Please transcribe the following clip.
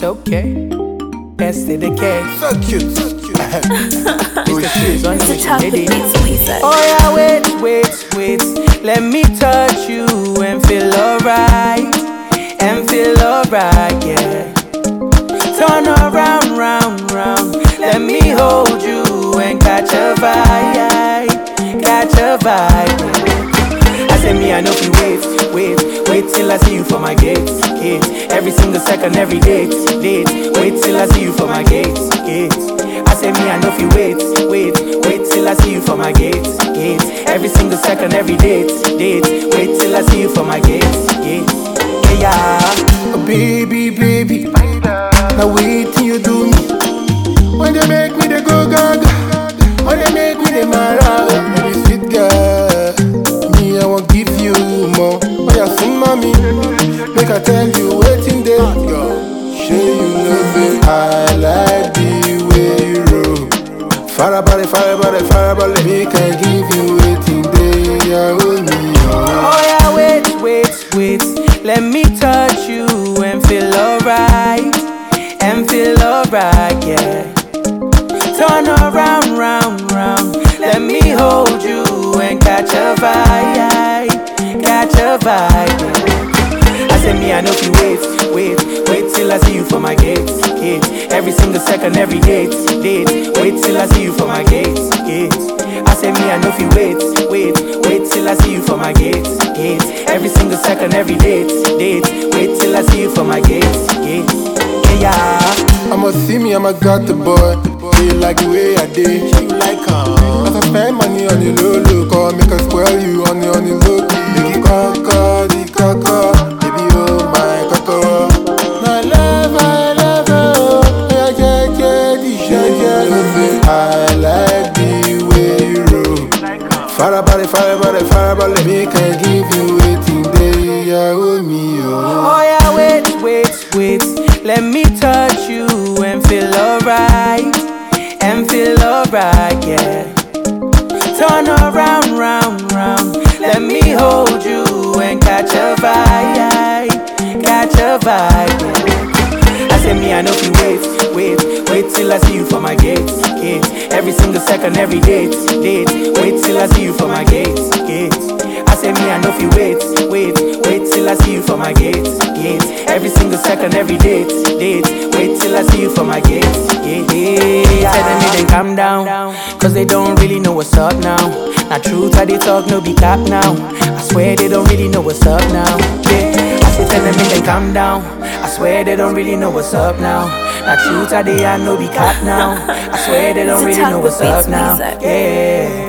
okay. S to the K. So cute, so cute. Mr. Shoes on Mr. Chocolate Beats, Lisa. Oh yeah, wait. Let me touch you and feel alright. Yeah. Turn around, round. Let me hold you and catch a vibe. I say me, I know if you wait till I see you for my gates. Every single second, every date. Wait till I see you for my gates. I say me, I know if you wait till I see you for my gates. Every single second, every date. Wait till I see you for my gates. Yeah. Oh, baby. Now wait till you do me. When they make me they go gaga, when they make me they mara. Baby sweet girl, me I won't give you more. Oh yeah, soon mommy, make I tell you waiting there. Show you love it. I like the way you roll. Farabale, make I give you waiting there. Yeah, hold me. Oh yeah, wait. Let me touch you and feel alright. Yeah. Turn around, round. Let me hold you and catch a vibe. I say me, I know if you wait till I see you for my gates. Every single second, every date. Wait till I see you for my gates. I say me, I know if you wait till I see you for my gates. Every single second, every date. Wait till I see you for my gates. Yeah. I'ma see me, I'ma got the boy. You like the way I did. You like as I spend money on the low, call make I spoil you on the low key. The caca, baby oh my caca. I love I like the way you roll. Farabale, make I give you waiting day. Yeah, hold me oh yeah, wait. Let me touch you and feel alright. Yeah. Turn around, round. Let me hold you and catch a vibe. Yeah. I say me, I know if you wait till I see you for my gates. Every single second, every date. Wait till I see you for my gates. I say me, I know if you wait till I see you for my gates. Every single second, every date. Wait till I see you for my gates. Tell me then calm down, cause they don't really know what's up now. Not truth how they talk, no be cap now. I swear they don't really know what's up now. I say tell me then calm down. I swear they don't really know what's up now. Not truth how they are, no be cap now. I swear they don't really know what's up now. Yeah.